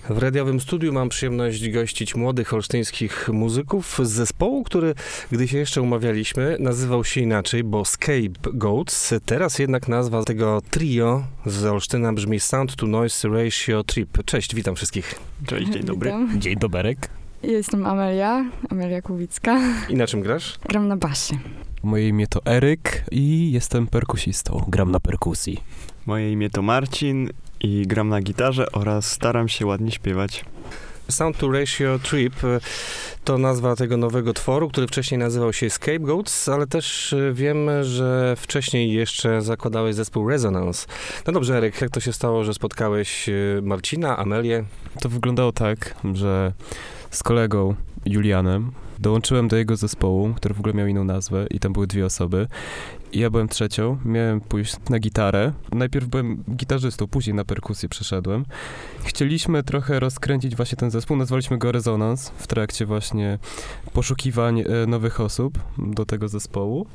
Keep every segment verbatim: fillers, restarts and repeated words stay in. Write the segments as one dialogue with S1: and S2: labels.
S1: W radiowym studiu mam przyjemność gościć młodych olsztyńskich muzyków z zespołu, który, gdy się jeszcze umawialiśmy, nazywał się inaczej, bo Scapegoats. Teraz jednak nazwa tego trio z Olsztyna brzmi Sound to Noise Ratio Trip. Cześć, witam wszystkich.
S2: Cześć, dzień dobry.
S3: Witam.
S4: Dzień doberek.
S3: Jestem Amelia, Amelia Kubicka.
S1: I na czym grasz?
S3: Gram na basie.
S4: Moje imię to Eryk i jestem perkusistą. Gram na perkusji.
S2: Moje imię to Marcin i gram na gitarze oraz staram się ładnie śpiewać.
S1: Sound to Ratio Trip to nazwa tego nowego tworu, który wcześniej nazywał się Scapegoats, ale też wiem, że wcześniej jeszcze zakładałeś zespół Resonance. No dobrze, Eryk, jak to się stało, że spotkałeś Marcina, Amelię?
S4: To wyglądało tak, że z kolegą Julianem dołączyłem do jego zespołu, który w ogóle miał inną nazwę i tam były dwie osoby. I ja byłem trzecią, miałem pójść na gitarę. Najpierw byłem gitarzystą, później na perkusję przeszedłem. Chcieliśmy trochę rozkręcić właśnie ten zespół, nazwaliśmy go Resonance w trakcie właśnie poszukiwań e, nowych osób do tego zespołu.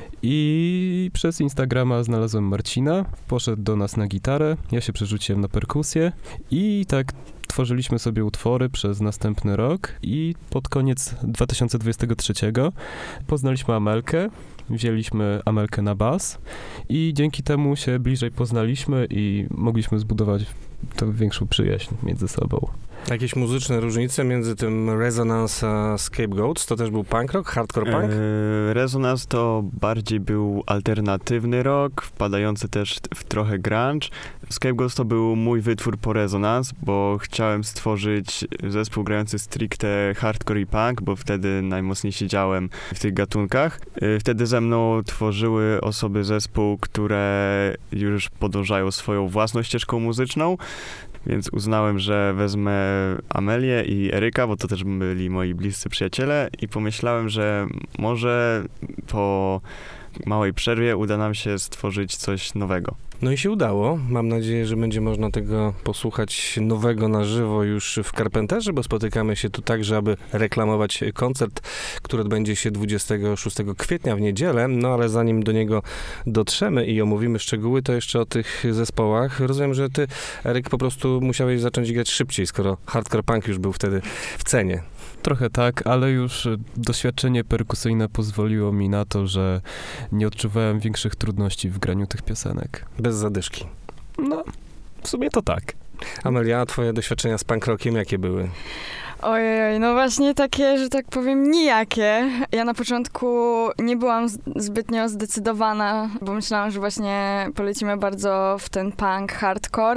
S4: I przez Instagrama znalazłem Marcina, poszedł do nas na gitarę, ja się przerzuciłem na perkusję i tak tworzyliśmy sobie utwory przez następny rok i pod koniec dwa tysiące dwudziestego trzeciego poznaliśmy Amelkę, wzięliśmy Amelkę na bas i dzięki temu się bliżej poznaliśmy i mogliśmy zbudować tę większą przyjaźń między sobą.
S1: Jakieś muzyczne różnice między tym Resonance a Scapegoats? To też był punk rock, hardcore punk?
S2: Eee, Resonance to bardziej był alternatywny rock, wpadający też w trochę grunge. Scapegoats to był mój wytwór po Resonance, bo chciałem stworzyć zespół grający stricte hardcore i punk, bo wtedy najmocniej siedziałem w tych gatunkach. Eee, wtedy ze mną tworzyły osoby zespół, które już podążają swoją własną ścieżką muzyczną. Więc uznałem, że wezmę Amelię i Eryka, bo to też byli moi bliscy przyjaciele i pomyślałem, że może po małej przerwie uda nam się stworzyć coś nowego.
S1: No i się udało. Mam nadzieję, że będzie można tego posłuchać nowego na żywo już w Carpenterze, bo spotykamy się tu także, aby reklamować koncert, który odbędzie się dwudziestego szóstego kwietnia w niedzielę. No ale zanim do niego dotrzemy i omówimy szczegóły, to jeszcze o tych zespołach. Rozumiem, że ty, Eryk, po prostu musiałeś zacząć grać szybciej, skoro hardcore punk już był wtedy w cenie.
S4: Trochę tak, ale już doświadczenie perkusyjne pozwoliło mi na to, że nie odczuwałem większych trudności w graniu tych piosenek.
S1: Bez zadyszki.
S4: No, w sumie to tak.
S1: Amelia, a twoje doświadczenia z punk rockiem jakie były?
S3: Ojej, no właśnie takie, że tak powiem, nijakie. Ja na początku nie byłam z- zbytnio zdecydowana, bo myślałam, że właśnie polecimy bardzo w ten punk, hardcore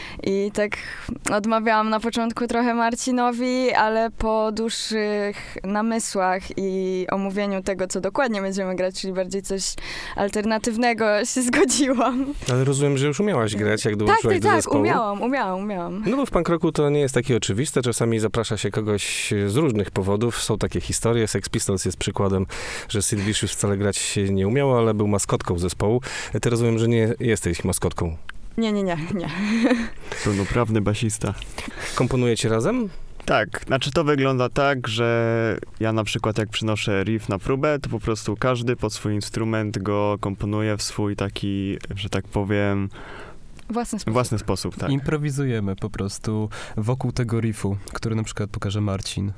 S3: i tak odmawiałam na początku trochę Marcinowi, ale po dłuższych namysłach i omówieniu tego, co dokładnie będziemy grać, czyli bardziej coś alternatywnego, się zgodziłam.
S1: Ale rozumiem, że już umiałaś grać, jak
S3: Tak,
S1: dołączyłaś
S3: tak,
S1: do
S3: tak,
S1: zespołu.
S3: umiałam, umiałam, umiałam.
S1: No bo w punk rocku to nie jest takie oczywiste. Czasami zaprasza się kogoś z różnych powodów. Są takie historie. Sex Pistols jest przykładem, że Sid Vicious wcale grać się nie umiało, ale był maskotką zespołu. Ty rozumiem, że nie jesteś maskotką.
S3: Nie, nie, nie, nie.
S2: Pełnoprawny basista.
S1: Komponujecie razem?
S2: Tak, znaczy to wygląda tak, że ja na przykład jak przynoszę riff na próbę, to po prostu każdy pod swój instrument go komponuje w swój taki, że tak powiem,
S3: Własny sposób.
S2: własny sposób, tak.
S4: Improwizujemy po prostu wokół tego riffu, który na przykład pokaże Marcin.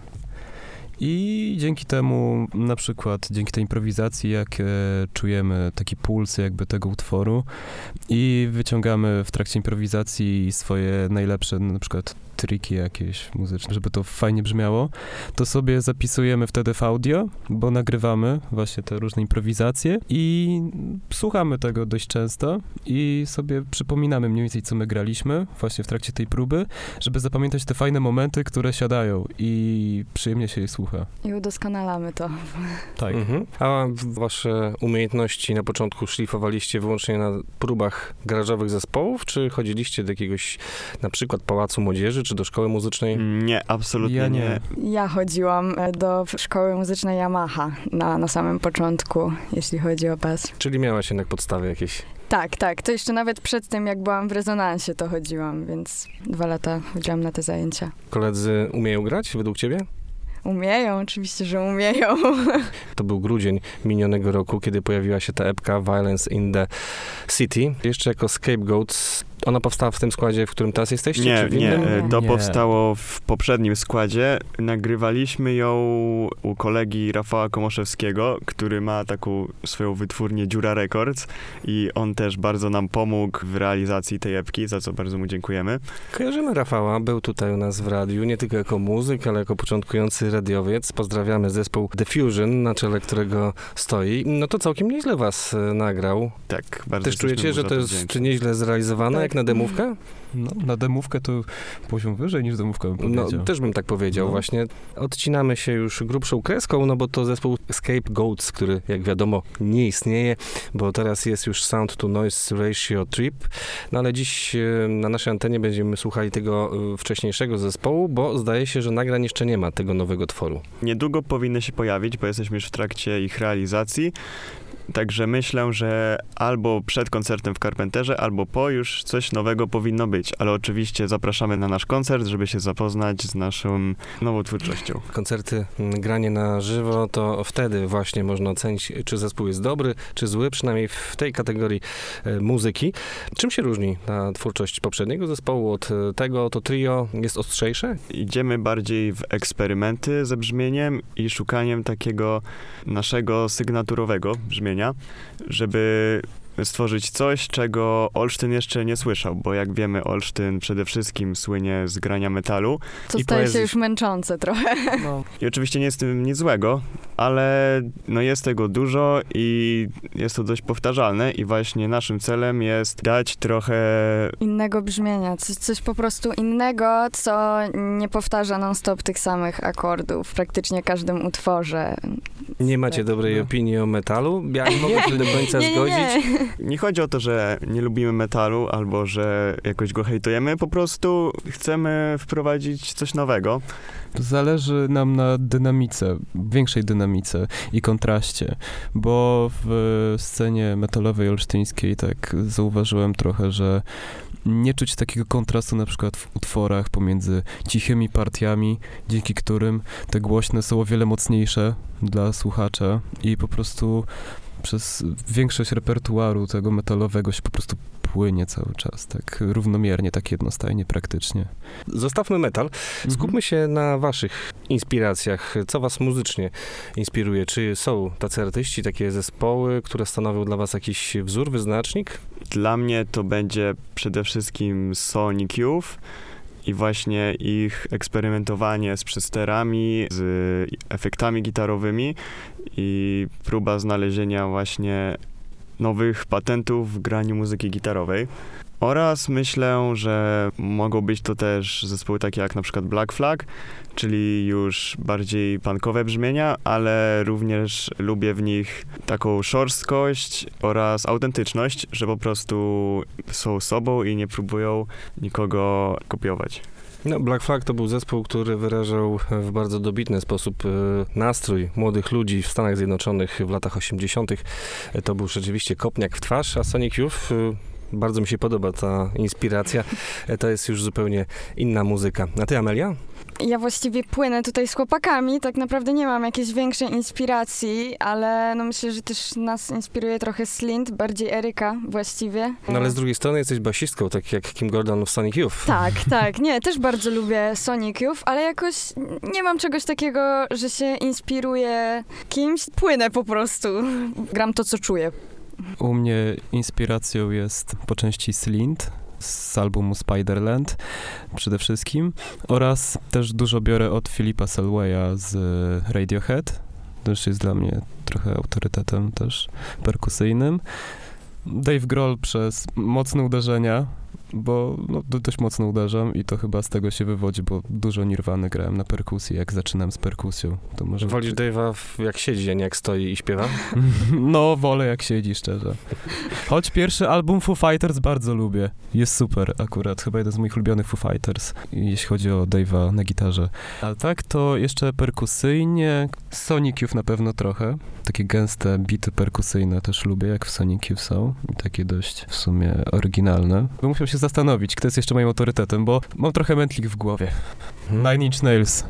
S4: I dzięki temu, na przykład dzięki tej improwizacji, jak e, czujemy taki puls jakby tego utworu i wyciągamy w trakcie improwizacji swoje najlepsze, na przykład triki jakieś muzyczne, żeby to fajnie brzmiało, to sobie zapisujemy wtedy w audio, bo nagrywamy właśnie te różne improwizacje i słuchamy tego dość często i sobie przypominamy mniej więcej, co my graliśmy właśnie w trakcie tej próby, żeby zapamiętać te fajne momenty, które siadają i przyjemnie się je słucha.
S3: I udoskonalamy to.
S4: Tak.
S1: Mhm. A wasze umiejętności na początku szlifowaliście wyłącznie na próbach garażowych zespołów, czy chodziliście do jakiegoś na przykład Pałacu Młodzieży, czy do szkoły muzycznej?
S2: Nie, absolutnie
S4: Ja
S2: nie.
S4: nie.
S3: Ja chodziłam do szkoły muzycznej Yamaha na, na samym początku, jeśli chodzi o bas.
S1: Czyli miałaś jednak podstawy jakieś?
S3: Tak, tak. To jeszcze nawet przed tym, jak byłam w rezonansie, to chodziłam, więc dwa lata chodziłam na te zajęcia.
S1: Koledzy umieją grać według ciebie?
S3: Umieją, oczywiście, że umieją.
S1: To był grudzień minionego roku, kiedy pojawiła się ta epka Violence in the City. Jeszcze jako Scapegoats Ona powstała w tym składzie, w którym teraz jesteście?
S2: Nie,
S1: czy w
S2: nie,
S1: innym?
S2: to
S4: Nie.
S2: powstało w poprzednim składzie. Nagrywaliśmy ją u kolegi Rafała Komoszewskiego, który ma taką swoją wytwórnię Dziura Records i on też bardzo nam pomógł w realizacji tej epki, za co bardzo mu dziękujemy.
S1: Kojarzymy Rafała, był tutaj u nas w radiu, nie tylko jako muzyk, ale jako początkujący radiowiec. Pozdrawiamy zespół The Fusion, na czele którego stoi. No to całkiem nieźle was e, nagrał.
S2: Tak, bardzo
S1: Też czujecie,
S2: jesteśmy
S1: że
S2: mu
S1: to
S2: za
S1: jest
S2: wdzięczni.
S1: nieźle zrealizowane,
S3: Tak.
S1: jak na demówkę?
S4: No, na demówkę to poziom wyżej niż demówka, bym
S1: No,
S4: powiedział.
S1: też bym tak powiedział
S4: No.
S1: właśnie. Odcinamy się już grubszą kreską, no bo to zespół Scapegoats, który jak wiadomo nie istnieje, bo teraz jest już Sound to Noise Ratio Trip. No ale dziś e, na naszej antenie będziemy słuchali tego e, wcześniejszego zespołu, bo zdaje się, że nagrań jeszcze nie ma tego nowego tworu.
S2: Niedługo powinny się pojawić, bo jesteśmy już w trakcie ich realizacji. Także myślę, że albo przed koncertem w Carpenterze, albo po już coś nowego powinno być. Ale oczywiście zapraszamy na nasz koncert, żeby się zapoznać z naszą nową twórczością.
S1: Koncerty, m, granie na żywo, to wtedy właśnie można ocenić, czy zespół jest dobry, czy zły, przynajmniej w tej kategorii e, muzyki. Czym się różni ta twórczość poprzedniego zespołu od e, tego? To trio jest ostrzejsze?
S2: Idziemy bardziej w eksperymenty ze brzmieniem i szukaniem takiego naszego sygnaturowego brzmienia, żeby stworzyć coś, czego Olsztyn jeszcze nie słyszał, bo jak wiemy, Olsztyn przede wszystkim słynie z grania metalu.
S3: Co
S2: i
S3: staje
S2: poezji.
S3: się już męczące trochę.
S4: No,
S2: I oczywiście nie jest w tym nic złego, ale no jest tego dużo i jest to dość powtarzalne i właśnie naszym celem jest dać trochę...
S3: Innego brzmienia, coś, coś po prostu innego, co nie powtarza non-stop tych samych akordów w praktycznie każdym utworze.
S1: Nie macie dobrej
S4: no.
S1: opinii o metalu? Ja nie mogę się do końca
S3: Nie, nie,
S1: zgodzić.
S3: nie.
S2: Nie chodzi o to, że nie lubimy metalu albo że jakoś go hejtujemy, po prostu chcemy wprowadzić coś nowego.
S4: zależy nam na dynamice, większej dynamice i kontraście, bo w scenie metalowej olsztyńskiej tak zauważyłem trochę, że nie czuć takiego kontrastu na przykład w utworach pomiędzy cichymi partiami, dzięki którym te głośne są o wiele mocniejsze dla słuchacza i po prostu przez większość repertuaru tego metalowego się po prostu płynie cały czas, tak równomiernie, tak jednostajnie praktycznie.
S1: Zostawmy metal. Skupmy się na waszych inspiracjach. Co was muzycznie inspiruje? Czy są tacy artyści, takie zespoły, które stanowią dla was jakiś wzór, wyznacznik?
S2: Dla mnie to będzie przede wszystkim Sonic Youth i właśnie ich eksperymentowanie z przesterami, z efektami gitarowymi i próba znalezienia właśnie nowych patentów w graniu muzyki gitarowej. Oraz myślę, że mogą być to też zespoły takie jak na przykład Black Flag, czyli już bardziej punkowe brzmienia, ale również lubię w nich taką szorstkość oraz autentyczność, że po prostu są sobą i nie próbują nikogo kopiować.
S1: No, Black Flag to był zespół, który wyrażał w bardzo dobitny sposób e, nastrój młodych ludzi w Stanach Zjednoczonych w latach osiemdziesiątych. E, to był rzeczywiście kopniak w twarz, a Sonic Youth, e, bardzo mi się podoba ta inspiracja. E, to jest już zupełnie inna muzyka. A ty, Amelia?
S3: Ja właściwie płynę tutaj z chłopakami, tak naprawdę nie mam jakiejś większej inspiracji, ale no myślę, że też nas inspiruje trochę Slint, bardziej Eryka właściwie.
S1: No ale z drugiej strony jesteś basistką, tak jak Kim Gordon w Sonic Youth.
S3: Tak, tak, nie, też bardzo lubię Sonic Youth, ale jakoś nie mam czegoś takiego, że się inspiruję kimś, płynę po prostu, gram to, co czuję.
S4: U mnie inspiracją jest po części Slint z albumu Spiderland przede wszystkim oraz też dużo biorę od Philippa Selwaya z Radiohead. Też jest dla mnie trochę autorytetem też perkusyjnym. Dave Grohl przez mocne uderzenia, bo no, do, dość mocno uderzam i to chyba z tego się wywodzi, bo dużo Nirwany grałem na perkusji, jak zaczynam z perkusją. To może
S1: Wolisz Dave'a jak siedzi, a nie jak stoi i śpiewa?
S4: No, wolę jak siedzi, szczerze. Choć pierwszy album Foo Fighters bardzo lubię. Jest super akurat, chyba jeden z moich ulubionych Foo Fighters, jeśli chodzi o Dave'a na gitarze. A tak to jeszcze perkusyjnie, Sonic Youth na pewno trochę. Takie gęste bity perkusyjne też lubię, jak w Sonic Youth są. I takie dość w sumie oryginalne. Bo musiał się zastanowić, kto jest jeszcze moim autorytetem, bo mam trochę mętlik w głowie. Nine Inch Nails.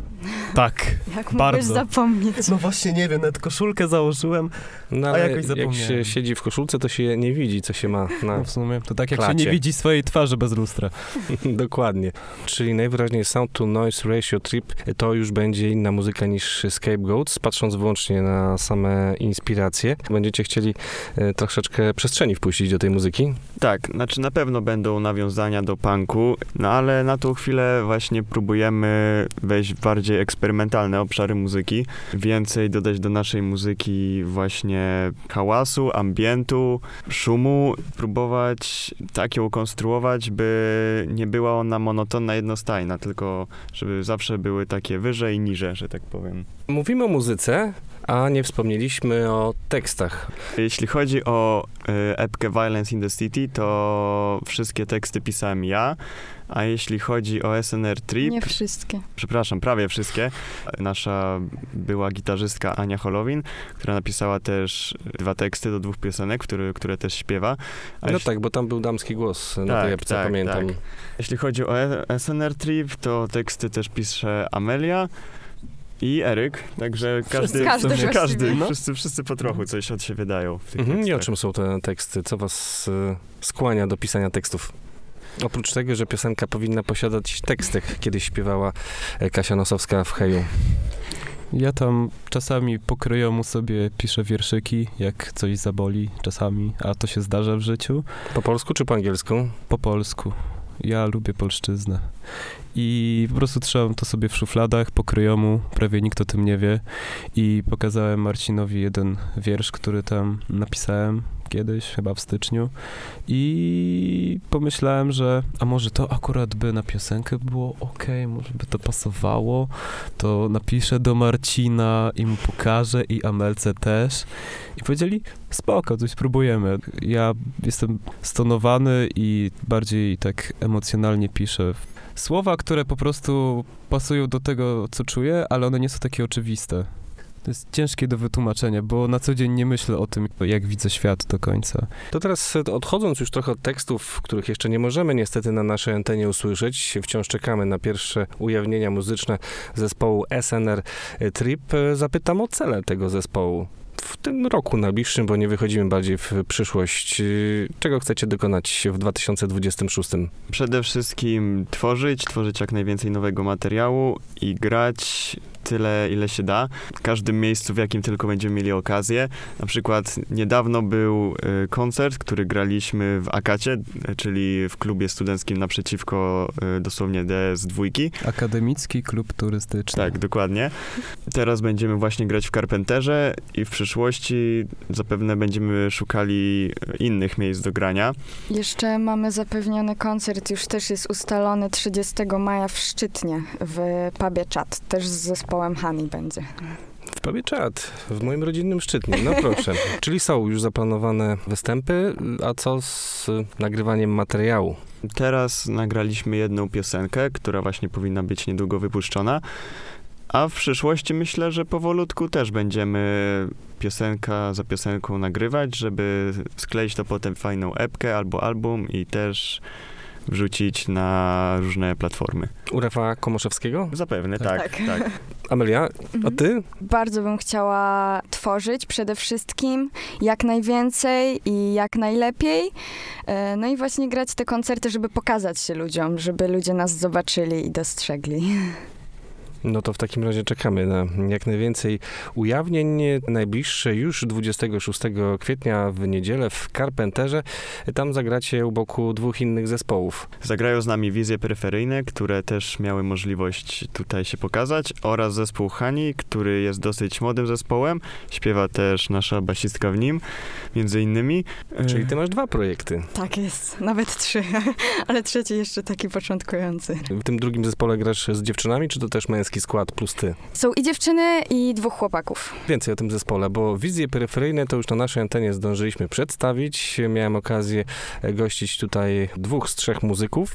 S4: Tak,
S3: Jak mógłbyś
S4: bardzo.
S3: zapomnieć?
S4: No właśnie, nie wiem, nawet koszulkę założyłem,
S1: No,
S4: a
S1: ale
S4: jakoś
S1: jak
S4: zapomniałem.
S1: się siedzi w koszulce, to się nie widzi, co się ma na...
S4: No w sumie, to tak jak
S1: klacie.
S4: się nie widzi swojej twarzy bez lustra.
S1: Dokładnie. Czyli najwyraźniej Sound to Noise Ratio Trip to już będzie inna muzyka niż Scapegoats, patrząc wyłącznie na same inspiracje. Będziecie chcieli e, troszeczkę przestrzeni wpuścić do tej muzyki?
S2: Tak, znaczy na pewno będą nawiązania do punku, no ale na tą chwilę właśnie próbujemy wejść w bardziej eksperymentalne obszary muzyki, więcej dodać do naszej muzyki właśnie hałasu, ambientu, szumu, próbować tak ją konstruować, by nie była ona monotonna, jednostajna, tylko żeby zawsze były takie wyżej i niżej, że tak powiem.
S1: Mówimy o muzyce, a nie wspomnieliśmy o tekstach.
S2: Jeśli chodzi o y, epkę Violence in the City, to wszystkie teksty pisałem ja, a jeśli chodzi o S N R Trip,
S3: Nie wszystkie.
S2: przepraszam, prawie wszystkie, nasza była gitarzystka Ania Holowin, która napisała też dwa teksty do dwóch piosenek, które, które też śpiewa. A
S1: No
S2: jeśli,
S1: tak, bo tam był damski głos na
S2: Tak,
S1: tej epce,
S2: tak,
S1: pamiętam.
S2: tak. jeśli chodzi o S N R Trip, to teksty też pisze Amelia i Eryk, także każdy,
S3: Każdy
S2: każdy,
S3: właściwie.
S2: no. wszyscy, wszyscy po trochu coś od siebie dają w tych
S1: Mhm. I o
S2: tekstach.
S1: czym są te teksty? Co was y, skłania do pisania tekstów? Oprócz tego, że piosenka powinna posiadać tekst, jak kiedyś śpiewała e, Kasia Nosowska w Heju.
S4: Ja tam czasami po kryjomu sobie piszę wierszyki, jak coś zaboli czasami, a to się zdarza w życiu.
S1: Po polsku czy po angielsku?
S4: Po polsku. Ja lubię polszczyznę. I po prostu trzymam to sobie w szufladach, po kryjomu, prawie nikt o tym nie wie. I pokazałem Marcinowi jeden wiersz, który tam napisałem kiedyś, chyba w styczniu. I pomyślałem, że a może to akurat by na piosenkę było okej, może by to pasowało. To napiszę do Marcina i mu pokażę i Amelce też. I powiedzieli, spoko, coś spróbujemy. Ja jestem stonowany i bardziej tak emocjonalnie piszę. Słowa, które po prostu pasują do tego, co czuję, ale one nie są takie oczywiste. To jest ciężkie do wytłumaczenia, bo na co dzień nie myślę o tym, jak widzę świat do końca.
S1: To teraz e, odchodząc już trochę od tekstów, których jeszcze nie możemy niestety na naszej antenie usłyszeć, wciąż czekamy na pierwsze ujawnienia muzyczne zespołu S N R Trip, e, zapytam o cele tego zespołu. W tym roku najbliższym, bo nie wychodzimy bardziej w przyszłość. Czego chcecie dokonać w dwa tysiące dwudziestym szóstym?
S2: Przede wszystkim tworzyć, tworzyć jak najwięcej nowego materiału i grać tyle, ile się da. W każdym miejscu, w jakim tylko będziemy mieli okazję. Na przykład niedawno był y, koncert, który graliśmy w Akacie, y, czyli w klubie studenckim naprzeciwko y, dosłownie D S dwa.
S4: Akademicki klub turystyczny.
S2: Tak, dokładnie. Teraz będziemy właśnie grać w Carpenterze i w przyszłości zapewne będziemy szukali innych miejsc do grania.
S3: Jeszcze mamy zapewniony koncert, już też jest ustalony trzydziestego maja w Szczytnie, w pubie Czad, też z zespołem Honey będzie.
S1: W pubie Czad, w moim rodzinnym Szczytnie, no proszę. Czyli są już zaplanowane występy, a co z nagrywaniem materiału?
S2: Teraz nagraliśmy jedną piosenkę, która właśnie powinna być niedługo wypuszczona, a w przyszłości myślę, że powolutku też będziemy piosenka za piosenką nagrywać, żeby skleić to potem w fajną epkę albo album i też wrzucić na różne platformy.
S1: U Rafała Komoszewskiego?
S2: Zapewne,
S4: Tak.
S2: tak,
S3: Tak.
S2: tak.
S1: Amelia, a ty?
S3: Bardzo bym chciała tworzyć przede wszystkim jak najwięcej i jak najlepiej. E, No i właśnie grać te koncerty, żeby pokazać się ludziom, żeby ludzie nas zobaczyli i dostrzegli.
S1: No to w takim razie czekamy na jak najwięcej ujawnień. Najbliższe już dwudziestego szóstego kwietnia w niedzielę w Carpenterze. Tam zagracie u boku dwóch innych zespołów.
S2: Zagrają z nami Wizje Peryferyjne, które też miały możliwość tutaj się pokazać, oraz zespół Honey, który jest dosyć młodym zespołem. Śpiewa też nasza basistka w nim, między innymi.
S1: Czyli ty masz dwa projekty.
S3: Tak jest, nawet trzy, ale trzeci jeszcze taki początkujący.
S1: W tym drugim zespole grasz z dziewczynami, czy to też męski skład plus ty?
S3: Są i dziewczyny, i dwóch chłopaków.
S1: Więcej o tym zespole, bo Wizje Peryferyjne to już na naszej antenie zdążyliśmy przedstawić. Miałem okazję gościć tutaj dwóch z trzech muzyków,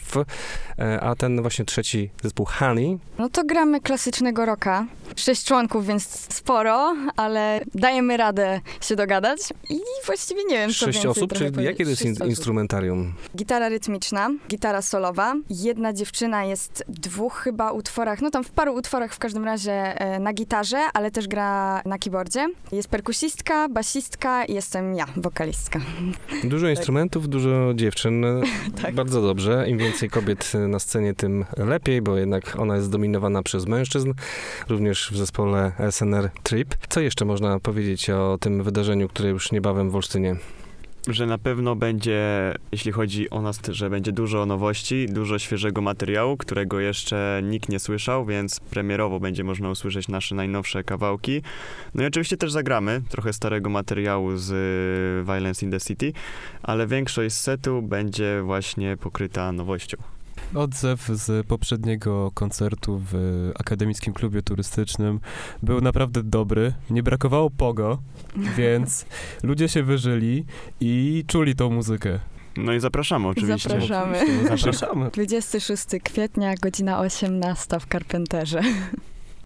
S1: a ten właśnie trzeci zespół Honey.
S3: No to gramy klasycznego rocka. Sześć członków, więc sporo, ale dajemy radę się dogadać i właściwie nie wiem, co
S1: Sześć
S3: więcej
S1: osób,
S3: trochę
S1: czyli
S3: powiedzieć.
S1: jakie to jest
S3: Sześć
S1: in-
S3: osób.
S1: instrumentarium?
S3: Gitara rytmiczna, gitara solowa. Jedna dziewczyna jest w dwóch chyba utworach, no tam w paru utworach w każdym razie e, na gitarze, ale też gra na keyboardzie. Jest perkusistka, basistka i jestem ja, wokalistka.
S1: Dużo instrumentów, dużo dziewczyn.
S3: Tak.
S1: Bardzo dobrze. Im więcej kobiet na scenie, tym lepiej, bo jednak ona jest zdominowana przez mężczyzn, również w zespole S N R Trip. Co jeszcze można powiedzieć o tym wydarzeniu, które już niebawem w Olsztynie?
S2: Że na pewno będzie, jeśli chodzi o nas, że będzie dużo nowości, dużo świeżego materiału, którego jeszcze nikt nie słyszał, więc premierowo będzie można usłyszeć nasze najnowsze kawałki. No i oczywiście też zagramy trochę starego materiału z Violence in the City, ale większość setu będzie właśnie pokryta nowością.
S4: Odzew z poprzedniego koncertu w Akademickim Klubie Turystycznym był naprawdę dobry. Nie brakowało pogo, więc ludzie się wyżyli i czuli tą muzykę.
S2: No i zapraszamy oczywiście.
S3: Zapraszamy.
S4: Zapraszamy.
S3: dwudziestego szóstego kwietnia, godzina osiemnasta w Carpenterze.